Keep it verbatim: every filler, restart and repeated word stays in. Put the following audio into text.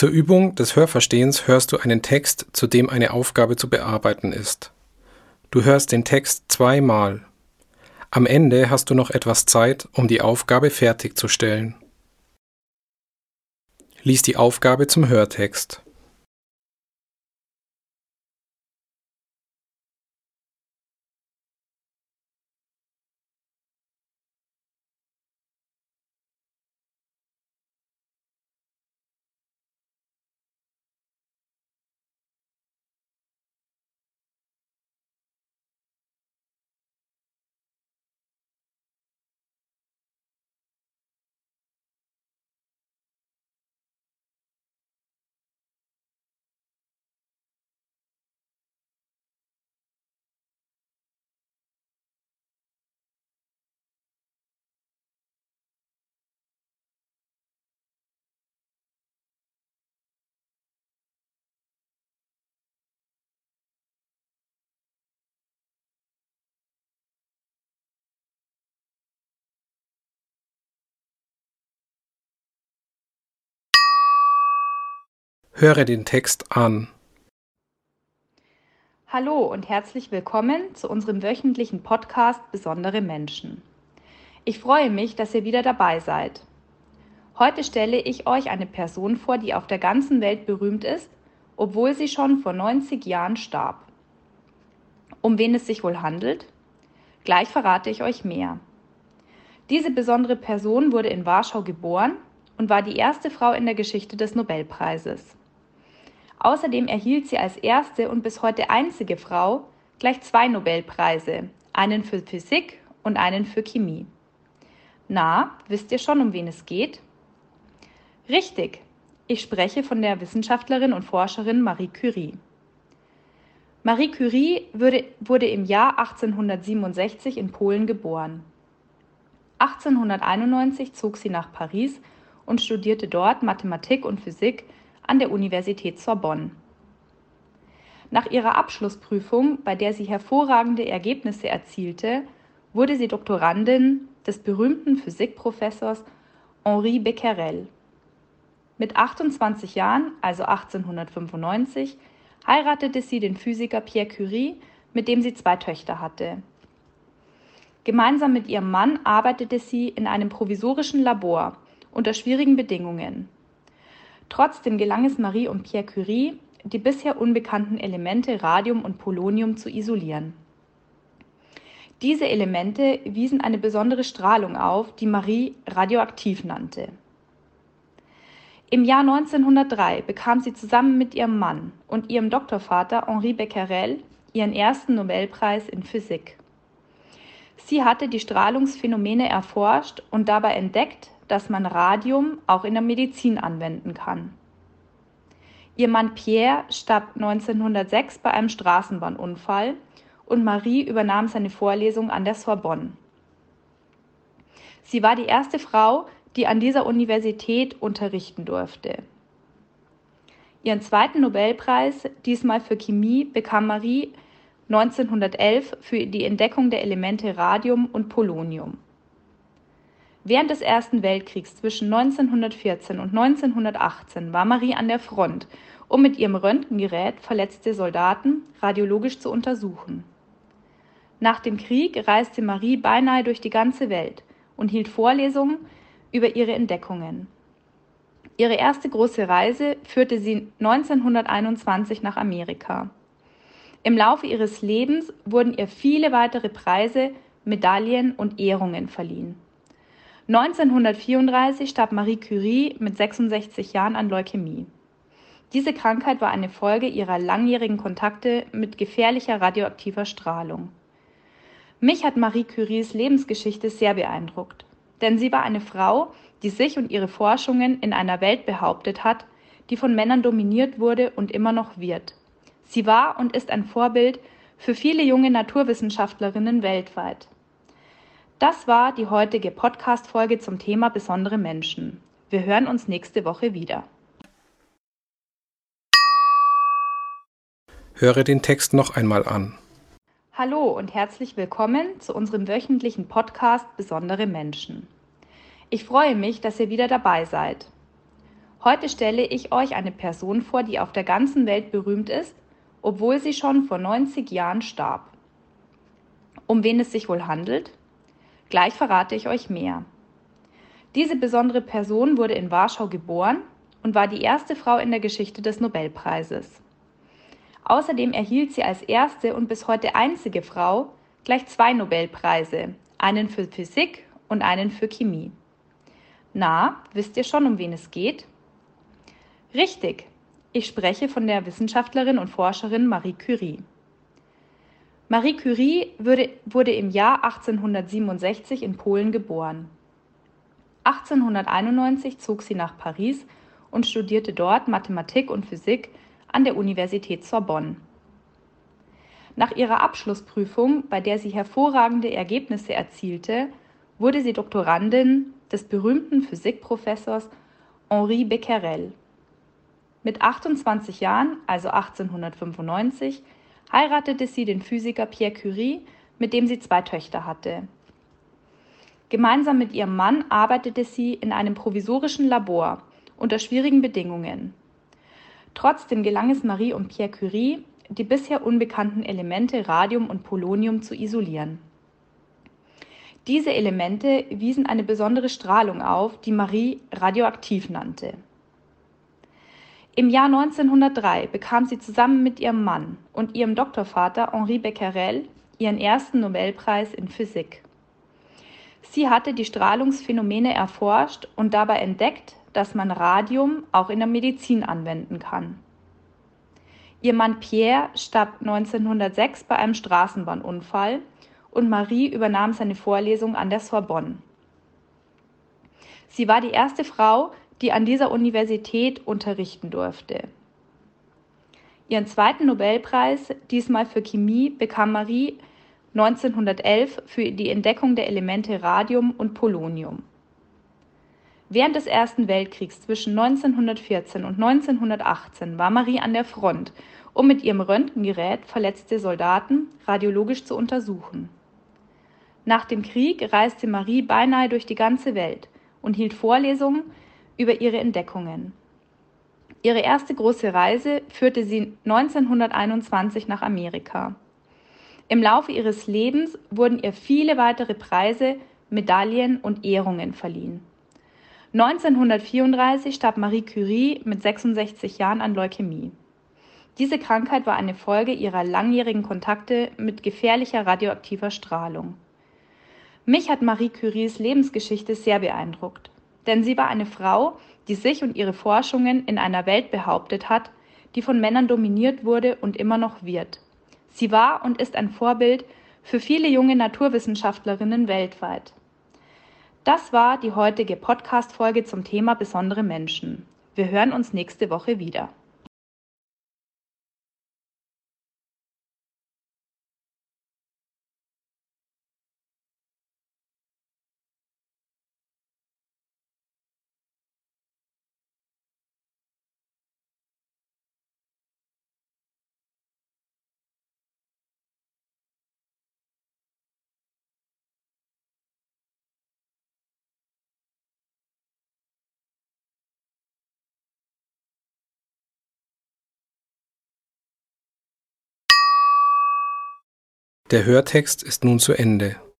Zur Übung des Hörverstehens hörst du einen Text, zu dem eine Aufgabe zu bearbeiten ist. Du hörst den Text zweimal. Am Ende hast du noch etwas Zeit, um die Aufgabe fertigzustellen. Lies die Aufgabe zum Hörtext. Höre den Text an. Hallo und herzlich willkommen zu unserem wöchentlichen Podcast Besondere Menschen. Ich freue mich, dass ihr wieder dabei seid. Heute stelle ich euch eine Person vor, die auf der ganzen Welt berühmt ist, obwohl sie schon vor neunzig Jahren starb. Um wen es sich wohl handelt? Gleich verrate ich euch mehr. Diese besondere Person wurde in Warschau geboren und war die erste Frau in der Geschichte des Nobelpreises. Außerdem erhielt sie als erste und bis heute einzige Frau gleich zwei Nobelpreise, einen für Physik und einen für Chemie. Na, wisst ihr schon, um wen es geht? Richtig, ich spreche von der Wissenschaftlerin und Forscherin Marie Curie. Marie Curie wurde, wurde im Jahr achtzehnhundertsiebenundsechzig in Polen geboren. achtzehnhunderteinundneunzig zog sie nach Paris und studierte dort Mathematik und Physik an der Universität Sorbonne. Nach ihrer Abschlussprüfung, bei der sie hervorragende Ergebnisse erzielte, wurde sie Doktorandin des berühmten Physikprofessors Henri Becquerel. Mit achtundzwanzig Jahren, also achtzehnhundertfünfundneunzig, heiratete sie den Physiker Pierre Curie, mit dem sie zwei Töchter hatte. Gemeinsam mit ihrem Mann arbeitete sie in einem provisorischen Labor unter schwierigen Bedingungen. Trotzdem gelang es Marie und Pierre Curie, die bisher unbekannten Elemente Radium und Polonium zu isolieren. Diese Elemente wiesen eine besondere Strahlung auf, die Marie radioaktiv nannte. Im Jahr neunzehnhundertdrei bekam sie zusammen mit ihrem Mann und ihrem Doktorvater Henri Becquerel ihren ersten Nobelpreis in Physik. Sie hatte die Strahlungsphänomene erforscht und dabei entdeckt, dass man Radium auch in der Medizin anwenden kann. Ihr Mann Pierre starb neunzehnhundertsechs bei einem Straßenbahnunfall und Marie übernahm seine Vorlesung an der Sorbonne. Sie war die erste Frau, die an dieser Universität unterrichten durfte. Ihren zweiten Nobelpreis, diesmal für Chemie, bekam Marie neunzehnhundertelf für die Entdeckung der Elemente Radium und Polonium. Während des Ersten Weltkriegs zwischen neunzehnhundertvierzehn und neunzehnhundertachtzehn war Marie an der Front, um mit ihrem Röntgengerät verletzte Soldaten radiologisch zu untersuchen. Nach dem Krieg reiste Marie beinahe durch die ganze Welt und hielt Vorlesungen über ihre Entdeckungen. Ihre erste große Reise führte sie neunzehnhunderteinundzwanzig nach Amerika. Im Laufe ihres Lebens wurden ihr viele weitere Preise, Medaillen und Ehrungen verliehen. neunzehnhundertvierunddreißig starb Marie Curie mit sechsundsechzig Jahren an Leukämie. Diese Krankheit war eine Folge ihrer langjährigen Kontakte mit gefährlicher radioaktiver Strahlung. Mich hat Marie Curies Lebensgeschichte sehr beeindruckt, denn sie war eine Frau, die sich und ihre Forschungen in einer Welt behauptet hat, die von Männern dominiert wurde und immer noch wird. Sie war und ist ein Vorbild für viele junge Naturwissenschaftlerinnen weltweit. Das war die heutige Podcast-Folge zum Thema Besondere Menschen. Wir hören uns nächste Woche wieder. Höre den Text noch einmal an. Hallo und herzlich willkommen zu unserem wöchentlichen Podcast Besondere Menschen. Ich freue mich, dass ihr wieder dabei seid. Heute stelle ich euch eine Person vor, die auf der ganzen Welt berühmt ist, obwohl sie schon vor neunzig Jahren starb. Um wen es sich wohl handelt? Gleich verrate ich euch mehr. Diese besondere Person wurde in Warschau geboren und war die erste Frau in der Geschichte des Nobelpreises. Außerdem erhielt sie als erste und bis heute einzige Frau gleich zwei Nobelpreise, einen für Physik und einen für Chemie. Na, wisst ihr schon, um wen es geht? Richtig, ich spreche von der Wissenschaftlerin und Forscherin Marie Curie. Marie Curie wurde, wurde im Jahr achtzehnhundertsiebenundsechzig in Polen geboren. achtzehnhunderteinundneunzig zog sie nach Paris und studierte dort Mathematik und Physik an der Universität Sorbonne. Nach ihrer Abschlussprüfung, bei der sie hervorragende Ergebnisse erzielte, wurde sie Doktorandin des berühmten Physikprofessors Henri Becquerel. Mit achtundzwanzig Jahren, also achtzehnhundertfünfundneunzig, heiratete sie den Physiker Pierre Curie, mit dem sie zwei Töchter hatte. Gemeinsam mit ihrem Mann arbeitete sie in einem provisorischen Labor unter schwierigen Bedingungen. Trotzdem gelang es Marie und Pierre Curie, die bisher unbekannten Elemente Radium und Polonium zu isolieren. Diese Elemente wiesen eine besondere Strahlung auf, die Marie radioaktiv nannte. Im Jahr neunzehnhundertdrei bekam sie zusammen mit ihrem Mann und ihrem Doktorvater Henri Becquerel ihren ersten Nobelpreis in Physik. Sie hatte die Strahlungsphänomene erforscht und dabei entdeckt, dass man Radium auch in der Medizin anwenden kann. Ihr Mann Pierre starb neunzehnhundertsechs bei einem Straßenbahnunfall und Marie übernahm seine Vorlesung an der Sorbonne. Sie war die erste Frau, die an dieser Universität unterrichten durfte. Ihren zweiten Nobelpreis, diesmal für Chemie, bekam Marie neunzehnhundertelf für die Entdeckung der Elemente Radium und Polonium. Während des Ersten Weltkriegs zwischen neunzehnhundertvierzehn und neunzehnhundertachtzehn war Marie an der Front, um mit ihrem Röntgengerät verletzte Soldaten radiologisch zu untersuchen. Nach dem Krieg reiste Marie beinahe durch die ganze Welt und hielt Vorlesungen über ihre Entdeckungen. Ihre erste große Reise führte sie neunzehnhunderteinundzwanzig nach Amerika. Im Laufe ihres Lebens wurden ihr viele weitere Preise, Medaillen und Ehrungen verliehen. neunzehnhundertvierunddreißig starb Marie Curie mit sechsundsechzig Jahren an Leukämie. Diese Krankheit war eine Folge ihrer langjährigen Kontakte mit gefährlicher radioaktiver Strahlung. Mich hat Marie Curies Lebensgeschichte sehr beeindruckt, denn sie war eine Frau, die sich und ihre Forschungen in einer Welt behauptet hat, die von Männern dominiert wurde und immer noch wird. Sie war und ist ein Vorbild für viele junge Naturwissenschaftlerinnen weltweit. Das war die heutige Podcast-Folge zum Thema besondere Menschen. Wir hören uns nächste Woche wieder. Der Hörtext ist nun zu Ende.